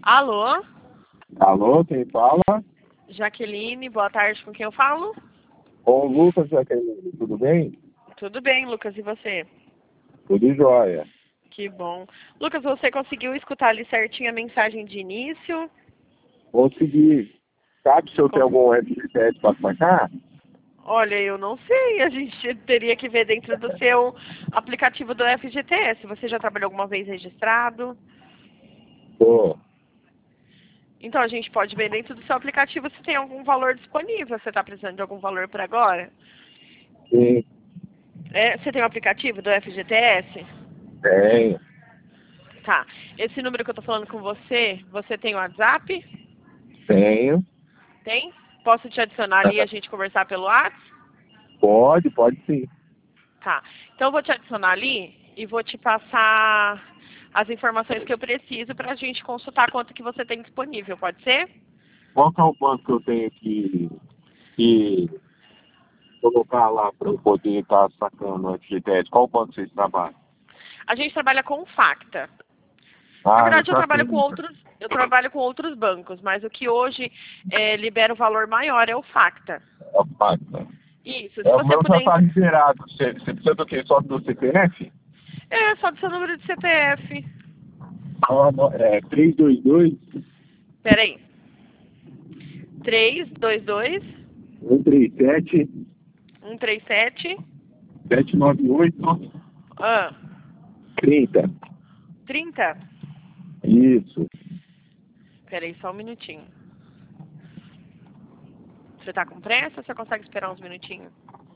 Alô? Alô, quem fala? Jaqueline, boa tarde, com quem eu falo? Com o Lucas, Jaqueline, tudo bem? Tudo bem, Lucas, e você? Tudo jóia. Que bom. Lucas, você conseguiu escutar ali certinho a mensagem de início? Consegui. Sabe se eu tenho Com- algum FGTS para sacar? Olha, eu não sei, a gente teria que ver dentro do seu aplicativo do FGTS. Você já trabalhou alguma vez registrado? Tô. Então a gente pode ver dentro do seu aplicativo se tem algum valor disponível. Você está precisando de algum valor por agora? Sim, Você tem o aplicativo do FGTS? tenho. Tá. Esse número que eu tô falando com você, você tem o WhatsApp? Tenho. Tem? Posso te adicionar ali e a gente conversar pelo WhatsApp? Pode sim. Tá. Então eu vou te adicionar ali e vou te passar as informações que eu preciso para a gente consultar quanto que você tem disponível, pode ser? Qual que é o banco que eu tenho que colocar lá para eu poder estar sacando o FGTS? Qual banco vocês trabalham? A gente trabalha com o Facta. Na Ah, eu verdade, já tenho. eu trabalho com outros bancos, mas o que hoje libera o valor maior é o Facta. É o Pacta. Isso, se É, o você meu já puder. está liberado. Você precisa do quê? Só do CPF? É, só do seu número de CPF. É 322 Peraí. 322 137 137 798 ah, 30. 30. Isso. Peraí, só um minutinho. Você tá com pressa ou você consegue esperar uns minutinhos?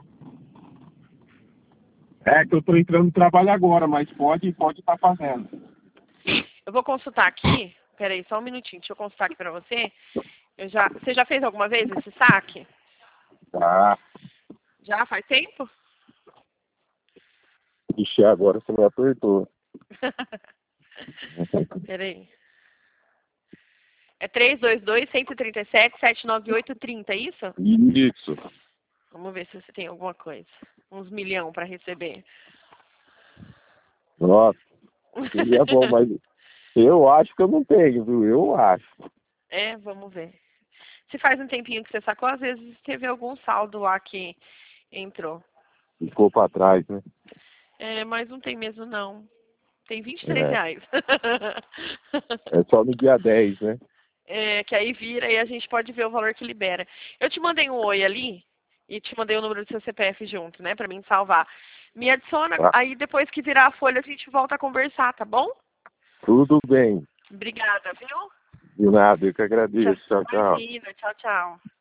É que eu tô entrando no trabalho agora, mas pode estar fazendo. Eu vou consultar aqui. Peraí, só um minutinho. Deixa eu consultar aqui pra você. Você já fez alguma vez esse saque? Tá. Já faz tempo? Ixi, agora você me apertou. Peraí. É 322-137-798-30, é isso? Isso. Vamos ver se você tem alguma coisa. Uns milhão pra receber. Nossa, seria bom, mas eu acho que eu não tenho, viu? Eu acho. Vamos ver. Se faz um tempinho que você sacou, às vezes teve algum saldo lá que entrou. Ficou pra trás, né? Mas não tem mesmo não. Tem 23 É, reais. é só no dia 10, né? Que aí vira e a gente pode ver o valor que libera. Eu te mandei um oi ali e te mandei o número do seu CPF junto, né? Pra mim salvar. Me adiciona, Tá. aí depois que virar a folha a gente volta a conversar, tá bom? Tudo bem. Obrigada, viu? De nada, eu que Tchau. agradeço. Tchau, tchau. Imagina, tchau, tchau.